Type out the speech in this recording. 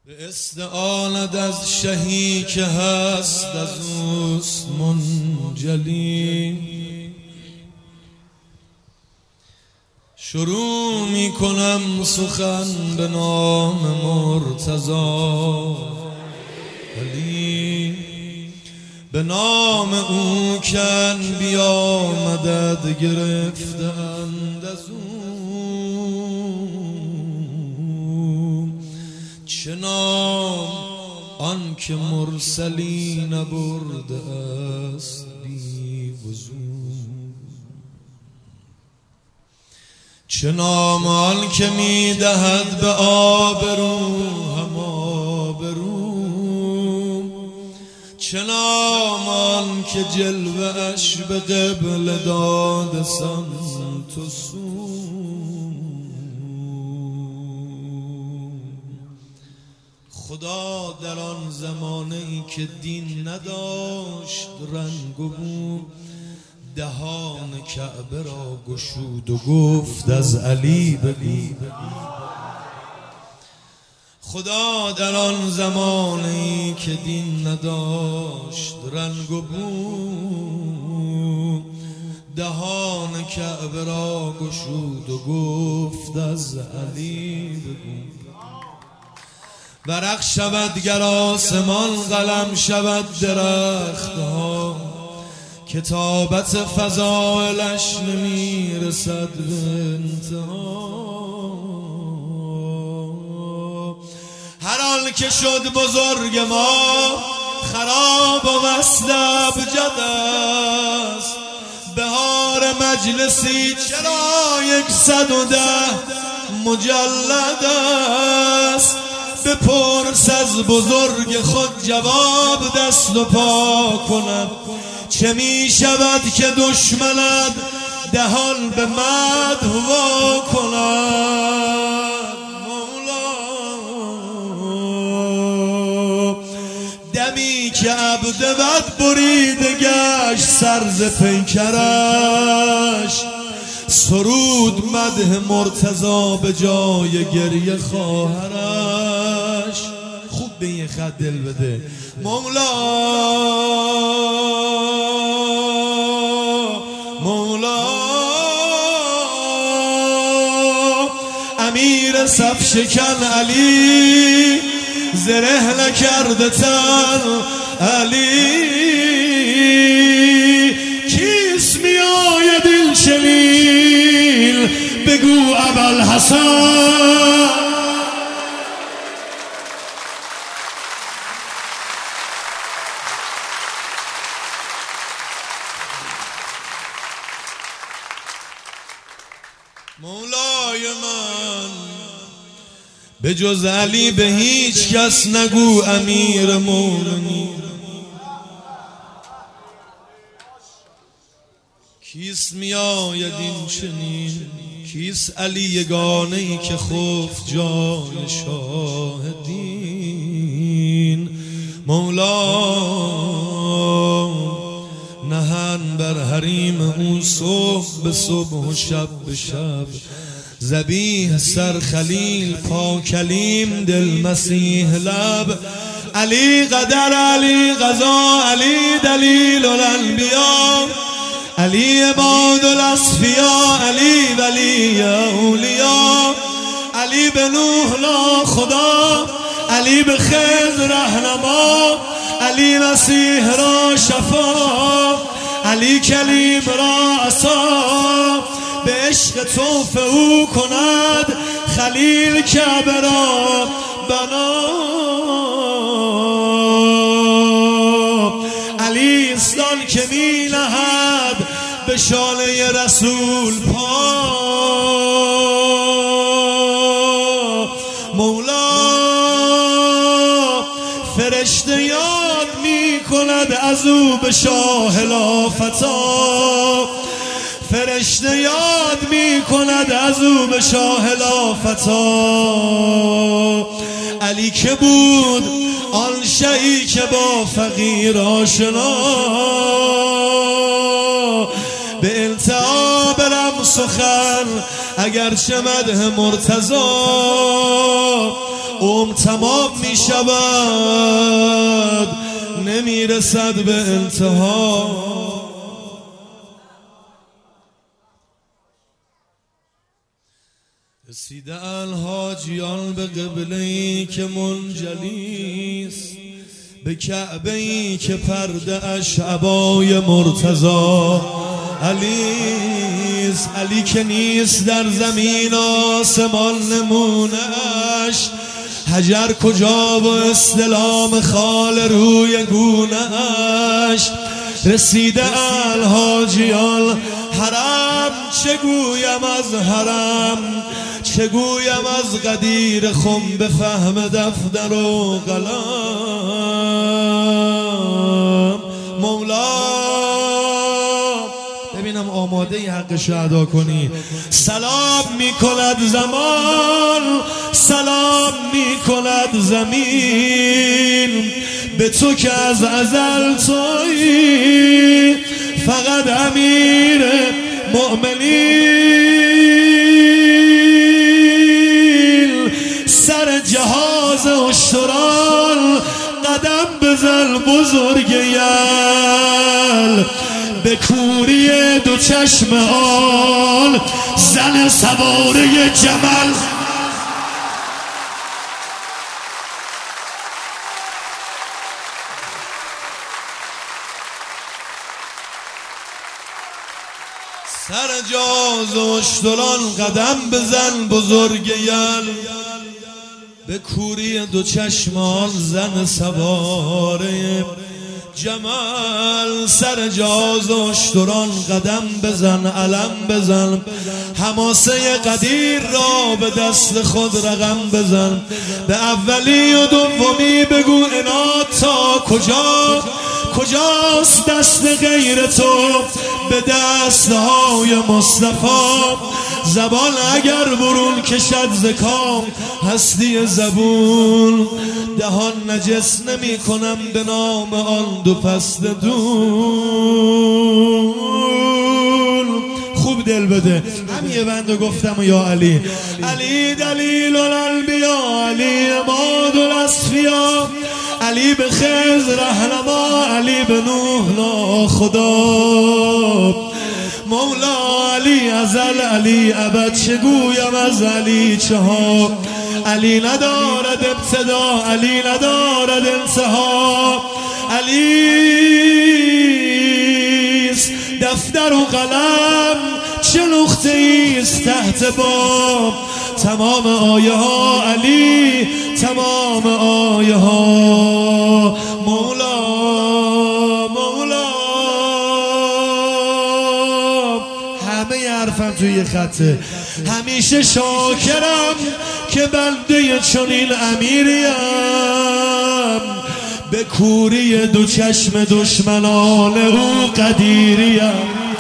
به استعانت از شهی که هست از اوست منجلی، شروع می کنم سخن به نام مرتضی علی، به نام او که انبیا مدد گرفتند از او. چه نام آن که مرسلی نبرده است بی وضو، چه نام آن که می دهد به آبرو هم آبرو، چه نام آن که جلوه اش به قبله داده سمت و سو. خدا در آن زمانه ای که دین نداشت رنگ و بو، دهان کعبه را گشود و گفت از علی بگو. خدا در آن زمانه ای که دین نداشت رنگ و بو، دهان کعبه را گشود و گفت از علی بگو. ورق شود گر آسمان، قلم شود درختها، کتابت فضائلش نمیرسد به انتها. هر آن که شد بزرگ ما خراب و وصل ابجد است، بهار مجلسی چرا 110 مجلد است. بپرس از بزرگ خود جواب دست و پا کند، چه می شود که دشمنت دهان به مدح وا کند. مولا دمی که عبد بد بریده گشت سر ز پیکرش، سرود مدح مرتضی به جای گریه خواهرش. خوب به این خط دل بده مولا مولا. امیر صف شکن علی، زره نکرده تن علی. کیست میای دل شلیل بگو ابوالحسن. مولای من به جز علی به هیچ کس نگو امیر مومنین. کیست میآید این چنین، کیست علی یگانه ای که خفت جای شاهدین. مولا نهن بر حریم او صبح به صبح و شب به شب، ذبیح سر خلیل پاکلیم دل مسیح لب. علی قدر علی قضا علی دلیل الانبیا، علی عباد الاصفیا علی ولی اولیا. علی به نوح لا خدا، علی به خضر رهنما، علی مسیح را شفا، علی کلیم را عصا. به عشق طوف او کند خلیل کعبه را بنا. علی استان که می نهد به شانه رسول پا. مولا فرشته یاد می کند از او به شاه لافتا، فرشته یاد می کند از او به شاه لافتا. علی که بود آن شهی که با فقیر آشنا، به التعا برم سخن اگرچه مدح مرتضی. عمر تمام می شود نمی رسد به انتها. رسیده الحاجیان به قبله‌ای که منجلیست، به کعبه‌ای که پرده اش عبای مرتضی علیست. علی که نیست در زمین آسمان نمونه‌اش، حجر کجا و استلام خال روی گونه‌اش. رسیده الحاجیان حرم، چگویم از حرم، چگویم از قدیر خم به فهم دفتر و قلم. مولا ببینم آماده ای حقش ادا کنی. سلام می کند زمان، سلام می کند زمین، به تو که از ازل تویی فقط امیر مؤمنین. سر جهاز اشتران قدم بزن بزرگ یل، به کوری دو چشم آن زن سواره جمل. سر جاز و اشتران قدم بزن بزرگ یل، به کوری دو چشمان زن سواره جمال. سر جاز و اشتران قدم بزن علم بزن، حماسه قدیر را به دست خود رقم بزن. به اولی و دومی بگو عناد تا کجا، کجاست دست غیر تو به دستهای مصطفی. زبان اگر برون کشد ز کام هستی زبون، دهان نجس نمی کنم به نام آن دو پست دون. خوب دل بده هم یه بند گفتم و یا علی. علی دلیل الانبیا، علی اماد الاصفیا، علی به خضر رهنما، علی به نوح ناخدا. مولا علی ازل علی ابد، چگویم از علی چها. علی ندارد ابتدا، علی ندارد انتها. علیست دفتر و قلم، چه نقطه ایست تحت بام. تمام آیه ها علی، تمام آیه ها مولا. مولا همه حرفم توی خطه. همیشه شاکرم که بنده چنین امیریم، به کوری دو چشم دشمنان او قدیریم.